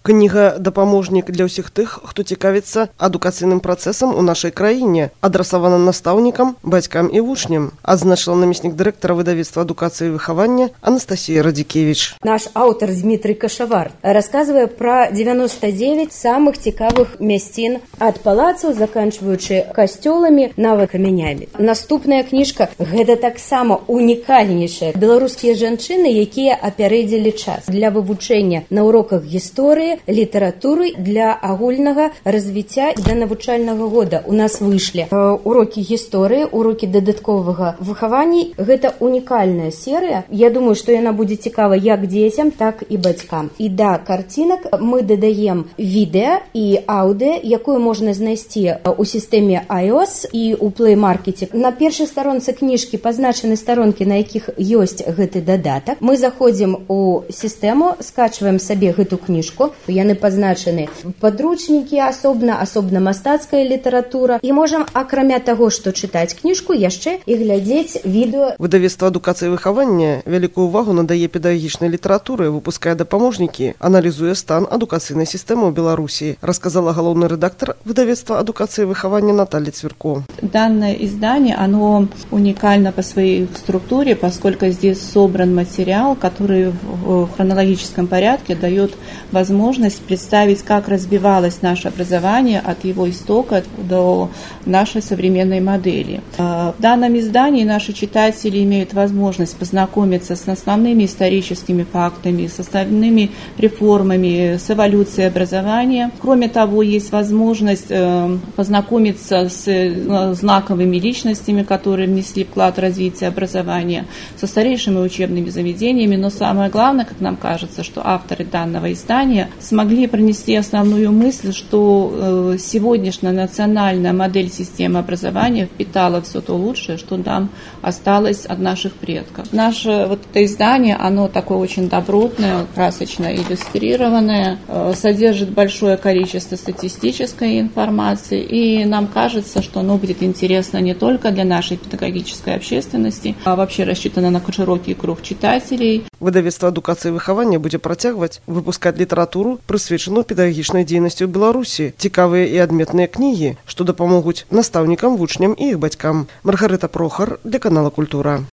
Кніга «Дапаможнік для ўсіх тых, хто цікавіцца адукацыйным працэсам у нашай краіне», адрасавана настаўнікам, бацькам і вучням, адзначыла намеснік дырэктара выдавецтва адукацыі і выхавання Анастасія Радзікевіч. Наш аўтар Дмітрый Кашавар расказвае пра 99 самых цікавых мясцін ад палацаў, заканчваючы касцёламі, нават камянямі. Наступная кніжка – гэта таксама унікальнейшая. Беларускія жанчыны, якія апярэдзілі час для вывучэння на уроках гісторыі, літаратуры для агульнага развіцця да навучальнага года. У нас выйшлі урокі гісторыі, урокі дадатковага выхавання. Гэта унікальная серыя. Я думаю, што яна будзе цікава як дзецям, так і бацькам. І да карцінак мы дадаем відэа і аўдыо, якую можна знайсці у сістэме iOS і у Play Market. На першай старонцы кніжкі пазначаны старонкі, на якіх ёсць гэты дадатак. Мы заходзім у сістэму, скачваем сабе гэту кніжку. Яны пазначаны падручнікі асобна мастацкая літаратура. І можам, акрамя таго, што чытаць кніжку, яшчэ і глядзець відэо. Выдавецтва адукацыі і выхавання вялікую ўвагу надае педагагічнай літаратуры, выпускае дапаможнікі, аналізуе стан адукацыйнай сістэмы ў Беларусі, рассказала галоўны рэдактор выдавецтва адукацыі и выхавання Наталья Цверко. Данное издание, оно уникально по своей структуре, поскольку здесь собран материал, который в хронологическом порядке дает возможность представить, как развивалось наше образование от его истока до нашей современной модели. В данном издании наши читатели имеют возможность познакомиться с основными историческими фактами, с основными реформами, с эволюцией образования. Кроме того, есть возможность познакомиться с знаковыми личностями, которые внесли вклад в развитие образования, со старейшими учебными заведениями. Но самое главное, как нам кажется, что авторы данного издания смогли пронести основную мысль, что сегодняшняя национальная модель системы образования впитала все то лучшее, что нам осталось от наших предков. Наше вот это издание, оно такое очень добротное, красочно иллюстрированное, содержит большое количество статистической информации, и нам кажется, что оно будет интересно не только для нашей педагогической общественности, а вообще рассчитано на широкий круг читателей. Выдавецтва адукацыі і выхавання будзе працягваць выпускаць літаратуру, прысвечаную педагагічнай дзейнасці ў Беларусі, цікавыя і адметныя кнігі, што дапамогуць настаўнікам, вучням і іх бацькам. Маргарыта Прохар для канала Культура.